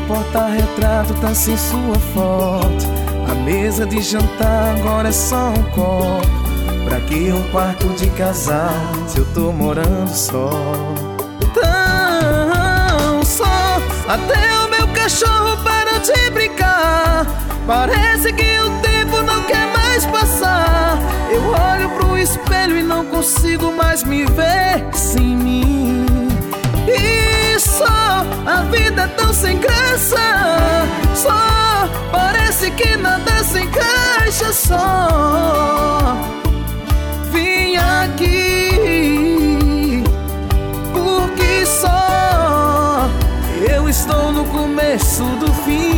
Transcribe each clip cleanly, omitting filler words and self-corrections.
porta-retrato tá sem sua foto. A mesa de jantar agora é só um copo. Pra que um quarto de casal se eu tô morando só? Tão só, até o meu cachorro parou de brincar. Parece que o tempo não quer mais passar. Eu olho pro espelho e não consigo mais me ver sem mim. E só, a vida é tão sem graça. Só, parece que nada se encaixa. Só vim aqui porque só eu estou no começo do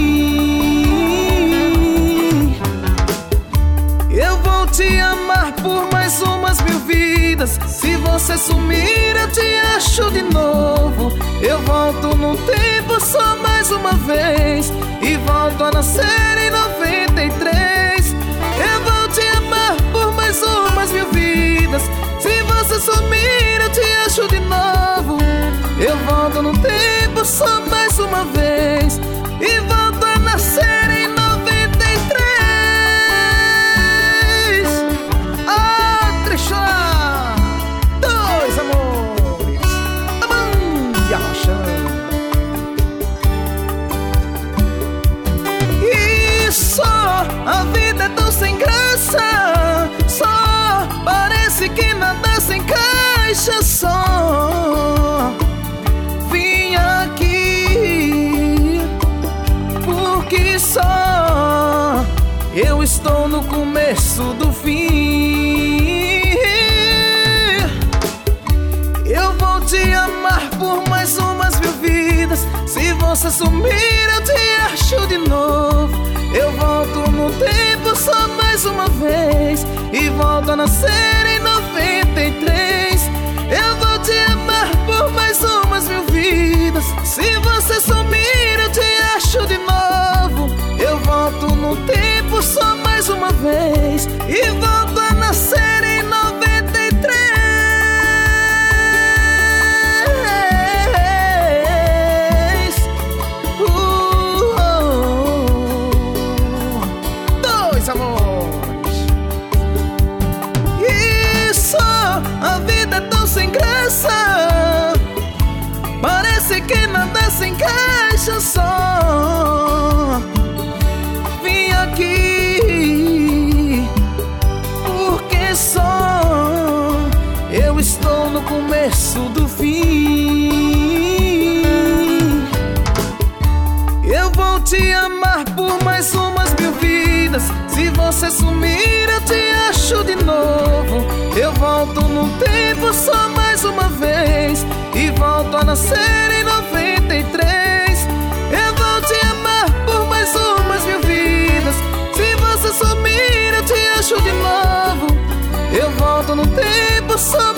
fim. Eu vou te amar por mais umas 1000 vidas. Se você sumir eu te acho de novo. Eu volto no tempo só mais uma vez e volto a nascer em 93. Eu vou te amar por mais umas 1000 vidas. Se você sumir eu te acho de novo. Eu volto no tempo só mais uma vez e volto a nascer em 93. Ah, Trechá, dois amores, Amanda e a Rochão. E só, a vida é tão sem graça. Só, parece que nada se encaixa. Só vim aqui porque só eu estou no começo do fim. Eu vou te amar por mais umas 1000 vidas. Se você sumir eu te acho de novo. Eu volto no tempo só mais uma vez e volto a nascer em 93. Eu vou te amar por mais umas 1000 vidas. Se você sumir eu te acho de novo. Eu volto no tempo só mais uma vez e volto a nascer em 93. Dois amores. E só, a vida é tão sem graça. Parece que nada se encaixa. Só vim aqui porque só eu estou no começo do fim. Eu vou te amar por mais umas 1000 vidas. Se você sumir eu te acho de novo. Eu volto no tempo só mais uma vez e volto a nascer em 93. Eu vou te amar por mais umas 1000 vidas. Se você sumir eu te acho de novo. Eu volto no tempo só